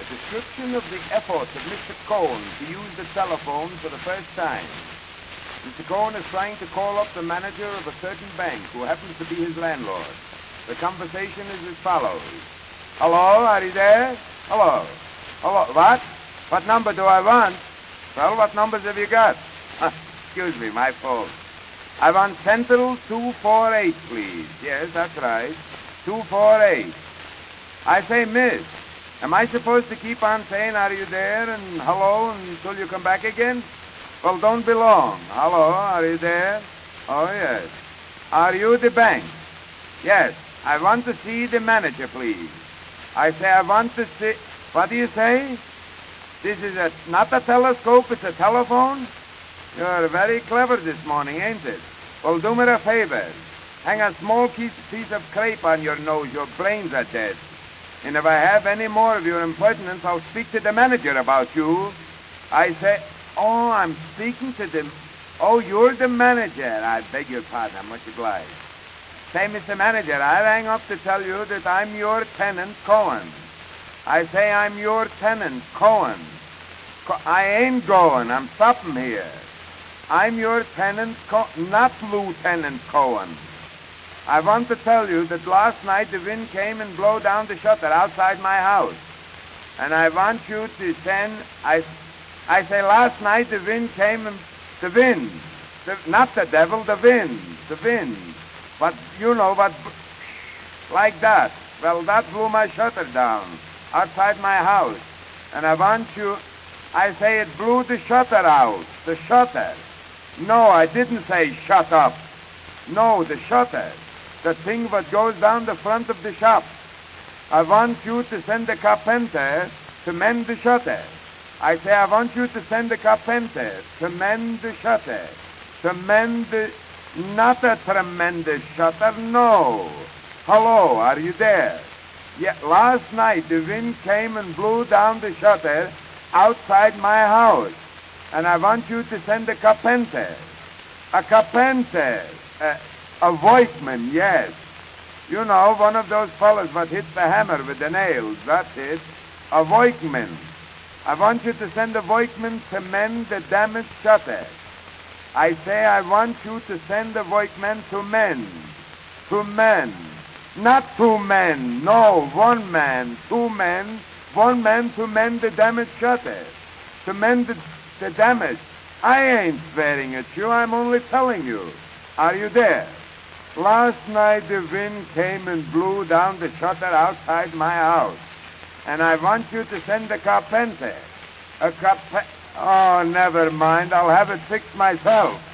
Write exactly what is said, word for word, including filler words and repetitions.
description of the efforts of Mister Cohen to use the telephone for the first time. Mister Cohen is trying to call up the manager of a certain bank who happens to be his landlord. The conversation is as follows. Hello, are you there? Hello. Hello. What? What number do I want? Well, what numbers have you got? Excuse me, my fault. I want Central two four eight, please. Yes, that's right. two four eight. I say, miss, am I supposed to keep on saying, are you there, and hello, until you come back again? Well, don't be long. Hello, are you there? Oh, yes. Are you the bank? Yes. I want to see the manager, please. I say, I want to see... What do you say? This is a not a telescope, it's a telephone? You're very clever this morning, ain't it? Well, do me a favor. Hang a small piece, piece of crepe on your nose. Your brains are dead. And if I have any more of your impertinence, I'll speak to the manager about you. I say, oh, I'm speaking to the... Oh, you're the manager. I beg your pardon. I'm much obliged. Say, Mister Manager, I rang up to tell you that I'm your tenant, Cohen. I say I'm your tenant, Cohen. Co- I ain't going. I'm stopping here. I'm your tenant, Co- not Lieutenant Cohen. I want to tell you that last night the wind came and blew down the shutter outside my house. And I want you to send... I, I say last night the wind came and... The wind. The, not the devil, the wind. The wind. But you know what... Like that. Well, that blew my shutter down outside my house. And I want you... I say it blew the shutter out. The shutter. No, I didn't say shut up. No, the shutter. The thing that goes down the front of the shop. I want you to send a carpenter to mend the shutter. I say I want you to send a carpenter to mend the shutter. To mend the... Not a tremendous shutter, no. Hello, are you there? Yeah, last night the wind came and blew down the shutter outside my house. And I want you to send a carpenter. A carpenter. A, a workman, yes. You know, one of those fellows that hits the hammer with the nails. That's it. A workman. I want you to send a workman to mend the damaged shutter. I say I want you to send a workman to mend. To mend. Not two men. No, one man. Two men. One man to mend the damaged shutter. To mend the, the damage. I ain't swearing at you. I'm only telling you. Are you there? Last night the wind came and blew down the shutter outside my house. And I want you to send a carpenter. A carpenter. Oh, never mind. I'll have it fixed myself.